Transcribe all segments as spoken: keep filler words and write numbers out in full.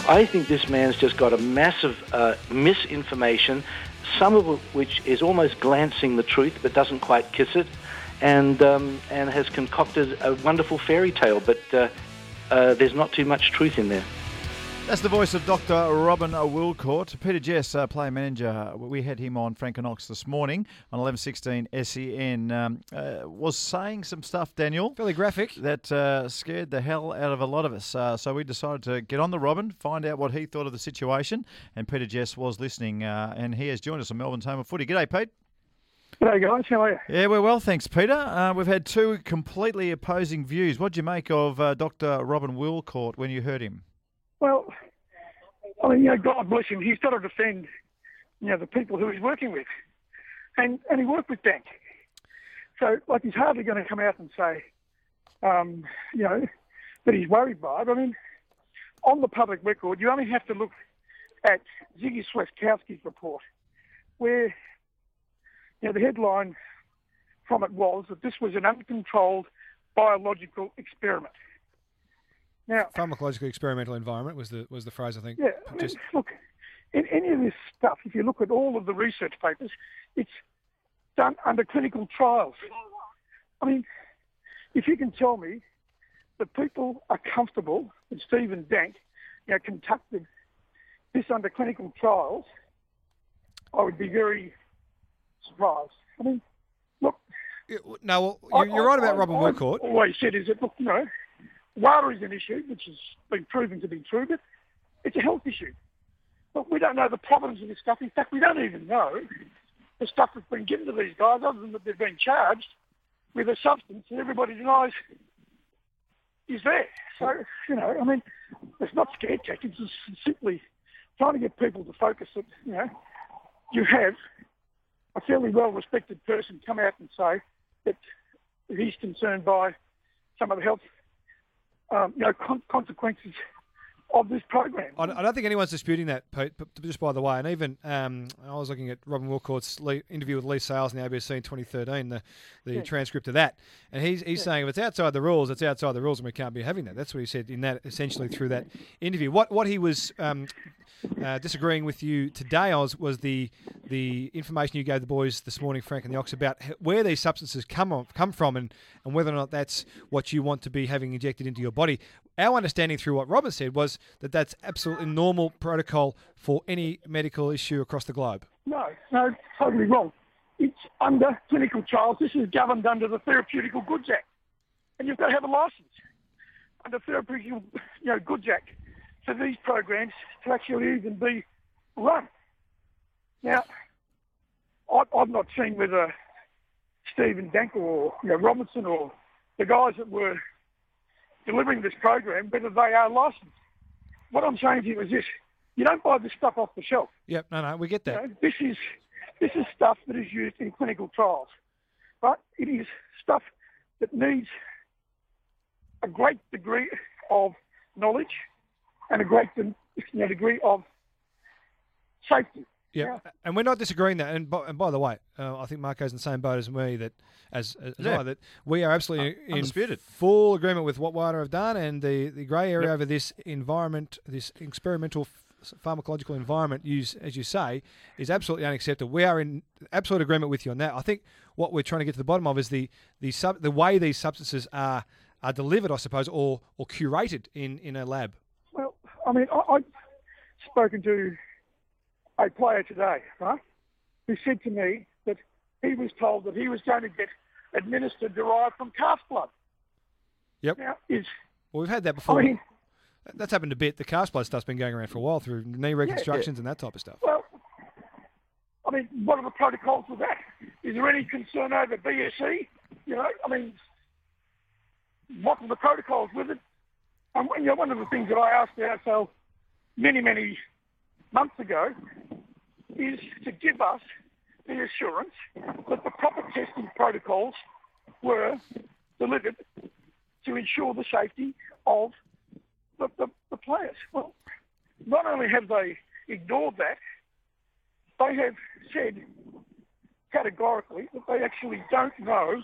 I think this man's just got a massive uh, misinformation, some of which is almost glancing the truth but doesn't quite kiss it, and um, and has concocted a wonderful fairy tale, but uh, uh, there's not too much truth in there. That's the voice of Doctor Robin Willcourt. Peter Jess, uh, player manager, we had him on Frank and Ox this morning on eleven sixteen S E N, um, uh, was saying some stuff, Daniel. Fairly graphic. That uh, scared the hell out of a lot of us. Uh, so we decided to get on the Robin, find out what he thought of the situation, and Peter Jess was listening, uh, and he has joined us on Melbourne's Home of Footy. G'day, Pete. G'day, guys. How are you? Yeah, we're well, thanks, Peter. Uh, we've had two completely opposing views. What did you make of uh, Doctor Robin Willcourt when you heard him? Well, I mean, you know, God bless him. He's got to defend, you know, the people who he's working with. And and he worked with Dank. So, like, he's hardly going to come out and say, um, you know, that he's worried by it. I mean, on the public record, you only have to look at Ziggy Swiatkowski's report, where, you know, the headline from it was that this was an uncontrolled biological experiment. Now, pharmacological experimental environment was the was the phrase, I think. Yeah, I mean, Just... look, in any of this stuff, if you look at all of the research papers, it's done under clinical trials. I mean, if you can tell me that people are comfortable that Stephen Dank, you know, conducted this under clinical trials, I would be very surprised. I mean, look. No, well, you're, you're right about I, Robin I, Willcourt. I've always said is that, look, you know, water is an issue, which has been proven to be true, but it's a health issue. But we don't know the provenance of this stuff. In fact, we don't even know the stuff that's been given to these guys, other than that they've been charged with a substance that everybody denies is there. So, you know, I mean, it's not scare tactics. It's simply trying to get people to focus that, you know, you have a fairly well-respected person come out and say that he's concerned by some of the health Um, you know, con- consequences of this program. I don't think anyone's disputing that, Pete, but just by the way. And even um, I was looking at Robin Willcourt's interview with Lee Sales in the A B C in twenty thirteen, the, the yeah. transcript of that. And he's he's yeah. saying if it's outside the rules, it's outside the rules and we can't be having that. That's what he said in that, essentially through that interview. What what he was um, uh, disagreeing with you today was, was the the information you gave the boys this morning, Frank and the Ox, about where these substances come on, come from and, and whether or not that's what you want to be having injected into your body. Our understanding through what Robin said was that that's absolutely normal protocol for any medical issue across the globe. No, no, totally wrong. It's under clinical trials. This is governed under the Therapeutical Goods Act. And you've got to have a licence under Therapeutical you know, Goods Act for these programs to actually even be run. Now, I, I've not seen whether Stephen Dank or you know, Robinson or the guys that were delivering this program, whether they are licensed. What I'm saying to you is this: you don't buy this stuff off the shelf. Yep, no, no, we get that. You know, this is this is stuff that is used in clinical trials, but it is stuff that needs a great degree of knowledge and a great you know, degree of safety. Yeah, yeah, and we're not disagreeing that. And by, and by the way, uh, I think Marco's in the same boat as me that, as, as yeah. I, that we are absolutely uh, in undisputed. full agreement with what WADA have done, and the, the grey area yep. over this environment, this experimental f- pharmacological environment, use as you say, is absolutely unacceptable. We are in absolute agreement with you on that. I think what we're trying to get to the bottom of is the the sub, the way these substances are are delivered, I suppose, or or curated in, in a lab. Well, I mean, I, I've spoken to a player today, right, who said to me that he was told that he was going to get administered derived from calf blood. Yep. Now, is, well, we've had that before. I mean, That's happened a bit. The calf blood stuff's been going around for a while through knee reconstructions yeah, yeah. and that type of stuff. Well, I mean, what are the protocols for that? Is there any concern over B S E? You know, I mean, what are the protocols with it? And, you know, one of the things that I asked ourselves many, many months ago is to give us the assurance that the proper testing protocols were delivered to ensure the safety of the, the, the players. Well, not only have they ignored that, they have said categorically that they actually don't know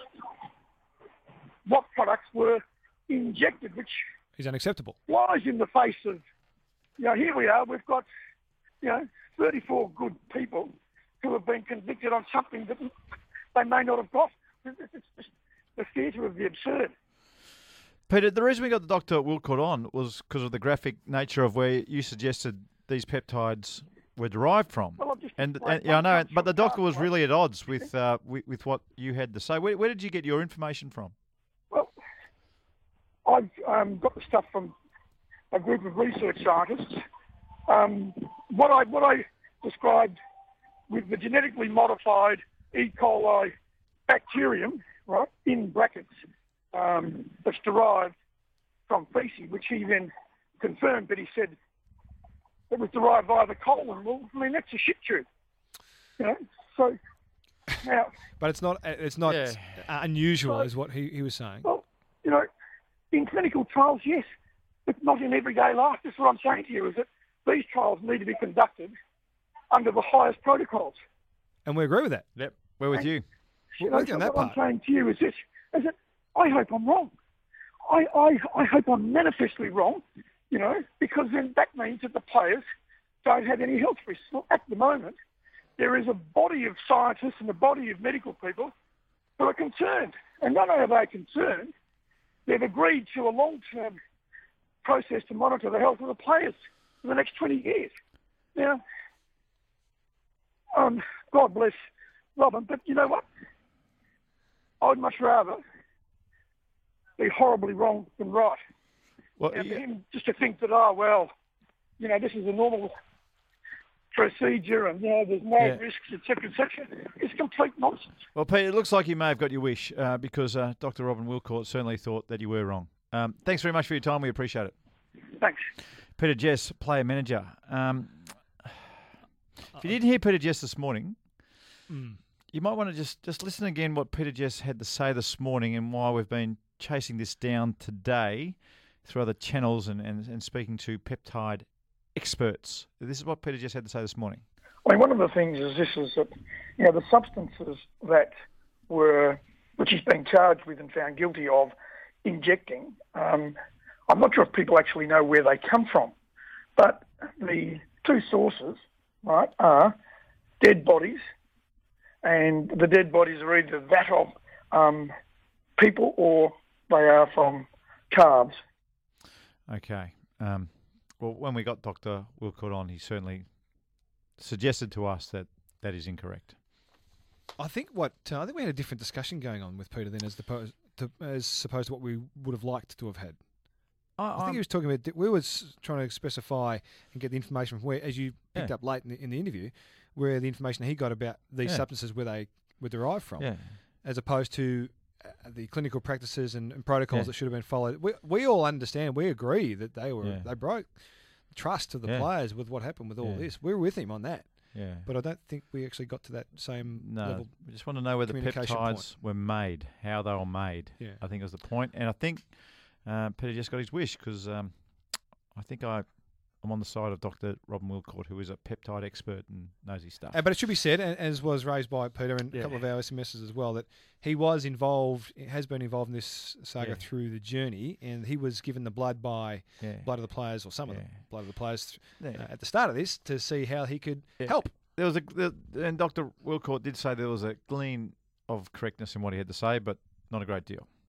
what products were injected, which is unacceptable. Lies in the face of you know, here we are. We've got, you know, thirty-four good people who have been convicted on something that they may not have got. It's just the theatre of the absurd. Peter, the reason we got the Doctor Wilcott on was because of the graphic nature of where you suggested these peptides were derived from. Well, I've just and, explained and yeah, I know, one but the from Doctor was Carl, really at odds with, uh, with with what you had to say. Where, where did you get your information from? Well, I've um, got the stuff from a group of research scientists. Um, what I what I described with the genetically modified E. coli bacterium, right, in brackets, um, that's derived from feces, which he then confirmed, but he said it was derived via the colon. Well, I mean, that's a shit tube, you know. So now, But it's not it's not Yeah. unusual, So- is what he, he was saying. well, you know, in clinical trials, yes, but not in everyday life. That's what I'm saying to you, is that these trials need to be conducted under the highest protocols. And we agree with that. Yep, we're with you. You We're know, with you so on that what I'm part. saying to you is this, is that I hope I'm wrong. I, I, I hope I'm manifestly wrong, you know, because then that means that the players don't have any health risks. Well, at the moment, there is a body of scientists and a body of medical people who are concerned. And not only are they concerned, they've agreed to a long-term process to monitor the health of the players for the next twenty years. Now, um, God bless Robin, but you know what? I'd much rather be horribly wrong than right. Well, And for yeah, him just to think that, oh, well, you know, this is a normal procedure and, you know, there's no Yeah. risks, et cetera, et cetera, it's complete nonsense. well, Pete, it looks like you may have got your wish uh, because uh, Doctor Robin Wilcott certainly thought that you were wrong. Um, thanks very much for your time. We appreciate it. Thanks. Peter Jess, player manager. Um, if you didn't hear Peter Jess this morning, Mm. you might want to just, just listen again what Peter Jess had to say this morning and why we've been chasing this down today through other channels and, and, and speaking to peptide experts. This is what Peter Jess had to say this morning. I mean, one of the things is this is that, you know, the substances that were, which he's been charged with and found guilty of injecting, um, I'm not sure if people actually know where they come from, but the two sources, right, are dead bodies, and the dead bodies are either that of um, people or they are from calves. Okay. Um, well, when we got Doctor Wilcott on, he certainly suggested to us that that is incorrect. I think what uh, I think we had a different discussion going on with Peter then, as opposed to as opposed to what we would have liked to have had. I think he was talking about. We were s- trying to specify and get the information from where, as you picked Yeah. up late in the, in the interview, where the information he got about these Yeah. substances where they were derived from, Yeah. as opposed to uh, the clinical practices and, and protocols Yeah. that should have been followed. We we all understand. We agree that they were Yeah. they broke trust of the Yeah. players with what happened with all Yeah. this. We're with him on that, Yeah. but I don't think we actually got to that same No, level. we just want to know where the communication peptides point. were made, how they were made. Yeah. I think was the point. And I think uh, Peter just got his wish because um, I think I, I'm on the side of Doctor Robin Wilcott, who is a peptide expert and knows his stuff. Uh, but it should be said, and as was raised by Peter and Yeah. a couple of our S M Ses as well, that he was involved, has been involved in this saga Yeah. through the journey, and he was given the blood by yeah. blood of the players, or some of Yeah. the blood of the players Yeah. uh, at the start of this, to see how he could Yeah. help. There was a, the, and Doctor Wilcott did say there was a gleam of correctness in what he had to say, but not a great deal.